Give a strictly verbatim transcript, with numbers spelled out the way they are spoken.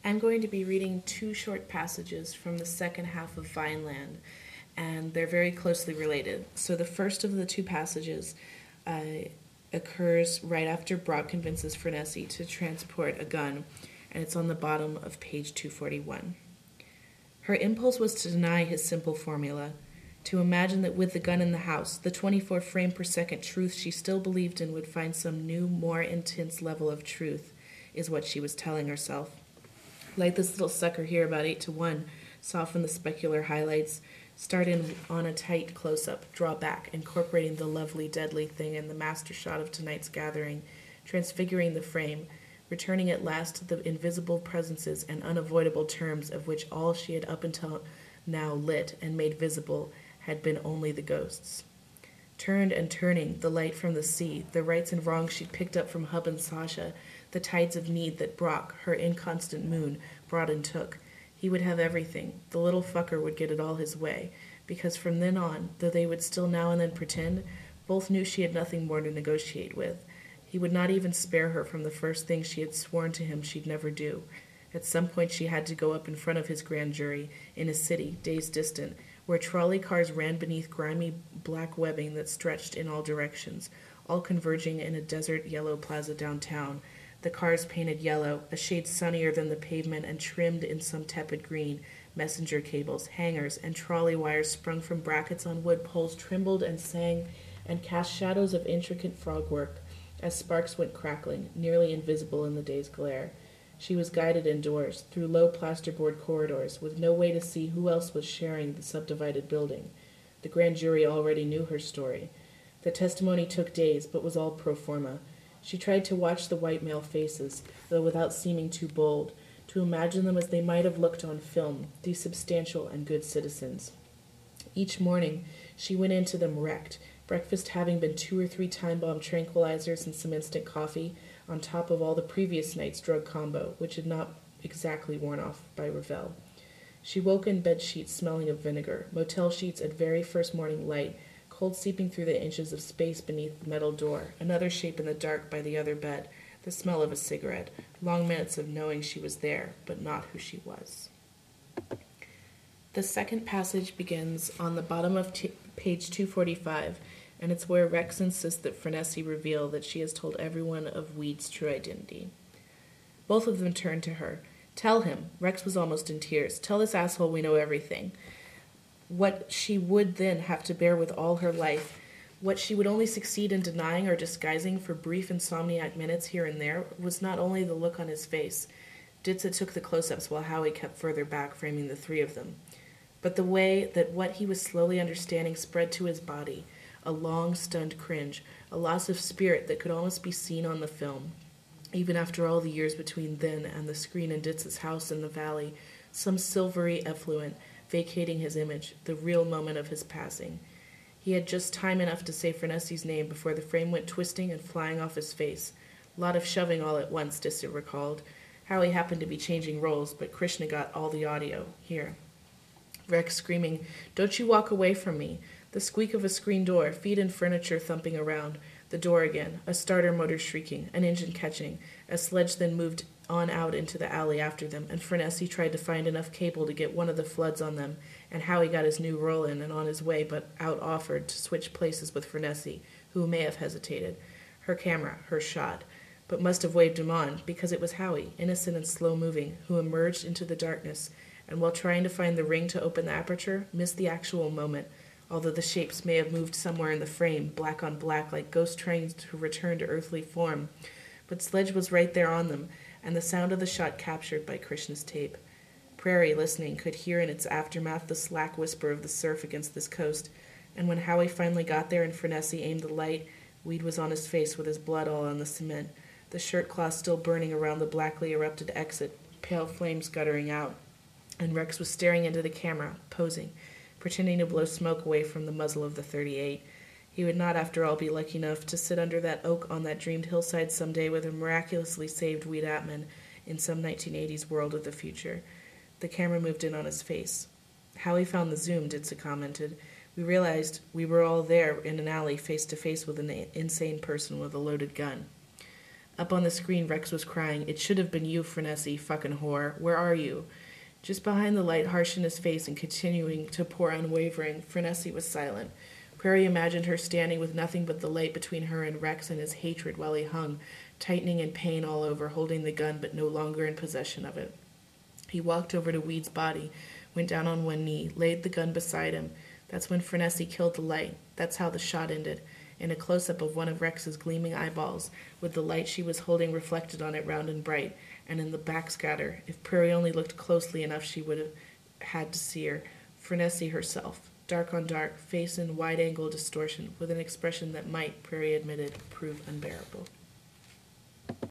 I'm going to be reading two short passages from the second half of Vineland, and they're very closely related. So the first of the two passages uh, occurs right after Brock convinces Frenessy to transport a gun, and it's on the bottom of page two forty-one. Her impulse was to deny his simple formula, to imagine that with the gun in the house, the twenty-four frame per second truth she still believed in would find some new, more intense level of truth, is what she was telling herself. Light this little sucker here about eight to one, soften the specular highlights, start in on a tight close-up, draw back, incorporating the lovely, deadly thing in the master shot of tonight's gathering, transfiguring the frame, returning at last to the invisible presences and unavoidable terms of which all she had up until now lit and made visible had been only the ghosts. Turned and turning, the light from the sea, the rights and wrongs she'd picked up from Hub and Sasha, the tides of need that Brock, her inconstant moon, brought and took. He would have everything. The little fucker would get it all his way, because from then on, though they would still now and then pretend, both knew she had nothing more to negotiate with. He would not even spare her from the first thing she had sworn to him she'd never do. At some point she had to go up in front of his grand jury, in a city, days distant, where trolley cars ran beneath grimy black webbing that stretched in all directions, all converging in a desert yellow plaza downtown, the cars painted yellow, a shade sunnier than the pavement and trimmed in some tepid green, messenger cables, hangers, and trolley wires sprung from brackets on wood poles trembled and sang and cast shadows of intricate frogwork as sparks went crackling, nearly invisible in the day's glare. She was guided indoors, through low plasterboard corridors, with no way to see who else was sharing the subdivided building. The grand jury already knew her story. The testimony took days, but was all pro forma. She tried to watch the white male faces, though without seeming too bold, to imagine them as they might have looked on film, these substantial and good citizens. Each morning she went into them wrecked, breakfast having been two or three time-bomb tranquilizers and some instant coffee, on top of all the previous night's drug combo, which had not exactly worn off by Ravel. She woke in bed sheets smelling of vinegar, motel sheets at very first morning light, cold seeping through the inches of space beneath the metal door, another shape in the dark by the other bed, the smell of a cigarette, long minutes of knowing she was there, but not who she was. The second passage begins on the bottom of t- page two forty-five, and it's where Rex insists that Frenessy reveal that she has told everyone of Weed's true identity. Both of them turn to her. Tell him. Rex was almost in tears. Tell this asshole we know everything. What she would then have to bear with all her life, what she would only succeed in denying or disguising for brief insomniac minutes here and there, was not only the look on his face. Ditsa took the close-ups while Howie kept further back, framing the three of them. But the way that what he was slowly understanding spread to his body, a long, stunned cringe, a loss of spirit that could almost be seen on the film. Even after all the years between then and the screen in Ditsa's house in the valley, some silvery effluent, vacating his image, the real moment of his passing. He had just time enough to say Frenessy's name before the frame went twisting and flying off his face. A lot of shoving all at once, Ditsa recalled. Howie happened to be changing roles, but Krishna got all the audio. Here. Rex screaming, "Don't you walk away from me." The squeak of a screen door, feet and furniture thumping around. The door again, a starter motor shrieking, an engine catching. A sledge then moved on out into the alley after them, and Frenessy tried to find enough cable to get one of the floods on them, and Howie got his new roll in and on his way, but out-offered to switch places with Frenessy, who may have hesitated. Her camera, her shot, but must have waved him on, because it was Howie, innocent and slow-moving, who emerged into the darkness, and while trying to find the ring to open the aperture, missed the actual moment, although the shapes may have moved somewhere in the frame, black on black, like ghost trying to return to earthly form. But Sledge was right there on them, and the sound of the shot captured by Krishna's tape. Prairie, listening, could hear in its aftermath the slack whisper of the surf against this coast, and when Howie finally got there and Frenessy aimed the light, Weed was on his face with his blood all on the cement, the shirt cloth still burning around the blackly erupted exit, pale flames guttering out, and Rex was staring into the camera, posing, pretending to blow smoke away from the muzzle of the thirty-eight. He would not, after all, be lucky enough to sit under that oak on that dreamed hillside someday with a miraculously saved Weed Atman in some nineteen eighties world of the future. The camera moved in on his face. Howie found the zoom, Ditsa commented. We realized we were all there in an alley face-to-face with an insane person with a loaded gun. Up on the screen, Rex was crying. It should have been you, Frenessy, fucking whore. Where are you? Just behind the light harsh in his face and continuing to pour unwavering, Frenessy was silent. Prairie imagined her standing with nothing but the light between her and Rex and his hatred while he hung, tightening in pain all over, holding the gun but no longer in possession of it. He walked over to Weed's body, went down on one knee, laid the gun beside him. That's when Frenessy killed the light. That's how the shot ended. In a close-up of one of Rex's gleaming eyeballs, with the light she was holding reflected on it round and bright, and in the backscatter, if Prairie only looked closely enough she would have had to see her, Frenessy herself, dark on dark, face in wide-angle distortion, with an expression that might, Prairie admitted, prove unbearable.